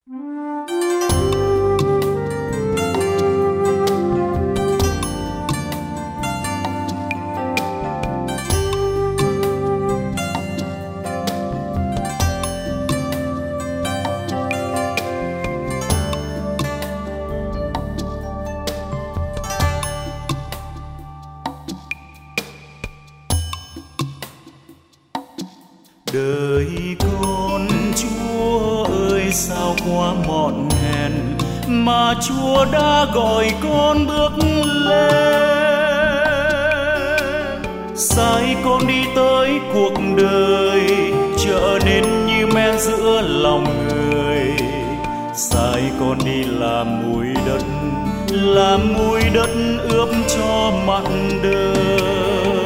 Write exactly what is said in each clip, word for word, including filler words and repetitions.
Đời con Chúa ơi sao quá mòn hèn, mà Chúa đã gọi con bước lên. Sai con đi tới cuộc đời, trở nên như men giữa lòng người. Sai con đi làm mùi đất, làm mùi đất ướp cho mặn đời.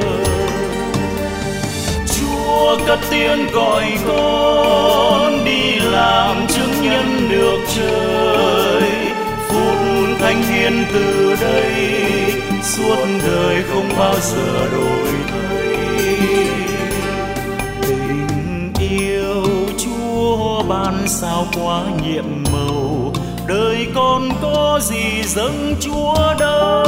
Chúa cất tiếng gọi con đi làm chứng nhân nước trời. Phút thánh hiến từ đây, suốt đời không bao giờ đổi thay. Tình yêu Chúa ban sao quá nhiệm màu, đời con có gì dâng Chúa đâu.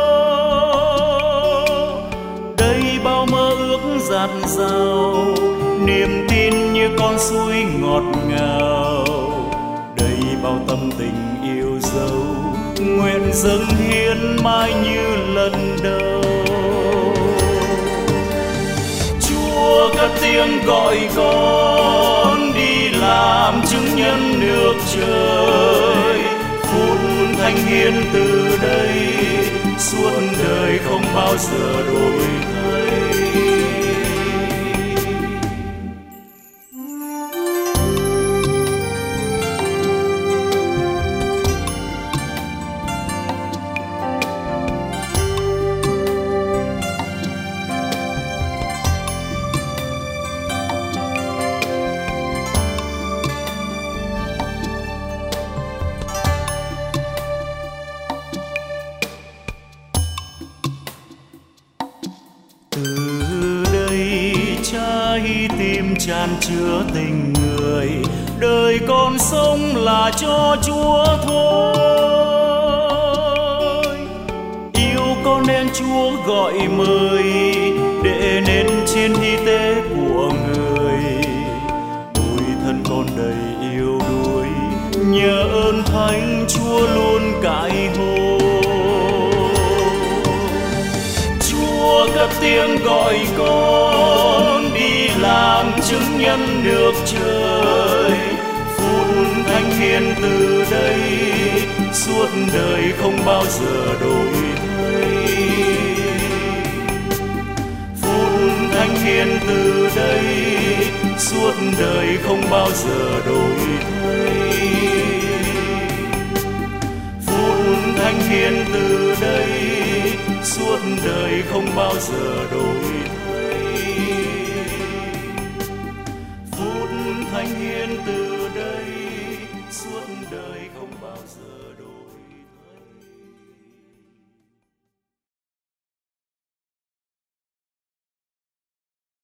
Đây bao mơ ước dạt dào, niềm tin như con suối ngọt ngào. Đây bao tâm tình yêu dấu, nguyện dâng hiến mãi như lần đầu. Chúa cất tiếng gọi con đi làm chứng nhân nước trời. Phút thánh hiến từ đây, suốt đời không bao giờ đổi thay. Từ đây trái tim tràn chứa tình người, đời con sống là cho Chúa thôi. Yêu con nên Chúa gọi mời, để nên trên hy tế của người. Đôi thân con đầy yêu đuối, nhờ ơn Thánh Chúa luôn cãi hồ. Chúa cất tiếng gọi con đi làm chứng nhân nước trời. Phút thánh hiến từ đây, suốt đời không bao giờ đổi thay. Phút thánh hiến từ đây, suốt đời không bao giờ đổi thay. Phút thánh hiến từ đây, suốt đời không bao giờ đổi thay. Phút thánh hiến từ